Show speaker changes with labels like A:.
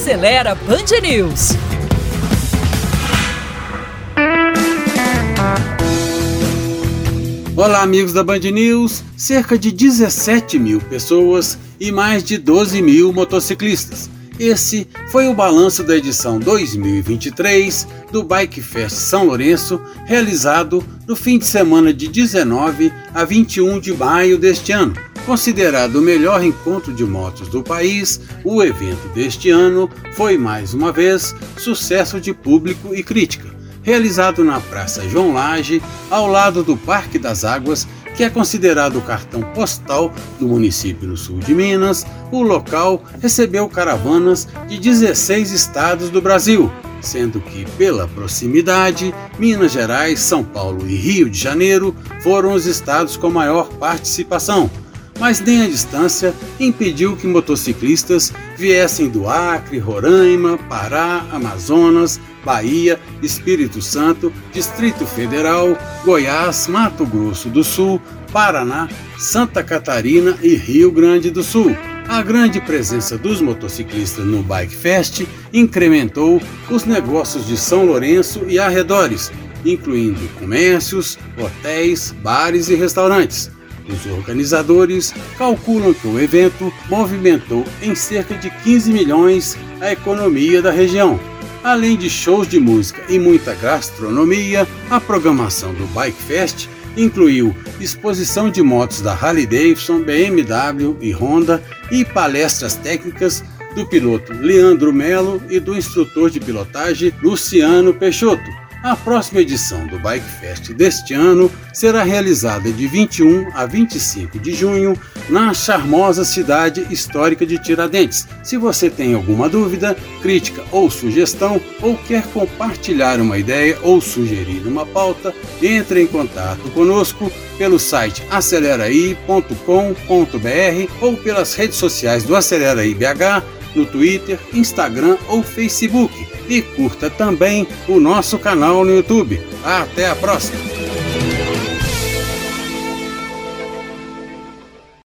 A: Acelera Band News.
B: Olá, amigos da Band News. Cerca de 17 mil pessoas e mais de 12 mil motociclistas. Esse foi o balanço da edição 2023 do Bike Fest São Lourenço, realizado no fim de semana de 19 a 21 de maio deste ano. Considerado o melhor encontro de motos do país, o evento deste ano foi mais uma vez sucesso de público e crítica. Realizado na Praça João Lage, ao lado do Parque das Águas, que é considerado o cartão postal do município no sul de Minas, o local recebeu caravanas de 16 estados do Brasil, sendo que, pela proximidade, Minas Gerais, São Paulo e Rio de Janeiro foram os estados com maior participação. Mas nem a distância impediu que motociclistas viessem do Acre, Roraima, Pará, Amazonas, Bahia, Espírito Santo, Distrito Federal, Goiás, Mato Grosso do Sul, Paraná, Santa Catarina e Rio Grande do Sul. A grande presença dos motociclistas no Bike Fest incrementou os negócios de São Lourenço e arredores, incluindo comércios, hotéis, bares e restaurantes. Os organizadores calculam que o evento movimentou em cerca de 15 milhões a economia da região. Além de shows de música e muita gastronomia, a programação do Bike Fest incluiu exposição de motos da Harley-Davidson, BMW e Honda e palestras técnicas do piloto Leandro Melo e do instrutor de pilotagem Luciano Peixoto. A próxima edição do Bike Fest deste ano será realizada de 21 a 25 de junho na charmosa cidade histórica de Tiradentes. Se você tem alguma dúvida, crítica ou sugestão, ou quer compartilhar uma ideia ou sugerir uma pauta, entre em contato conosco pelo site aceleraí.com.br ou pelas redes sociais do Aceleraí BH, no Twitter, Instagram ou Facebook. E curta também o nosso canal no YouTube. Até a próxima!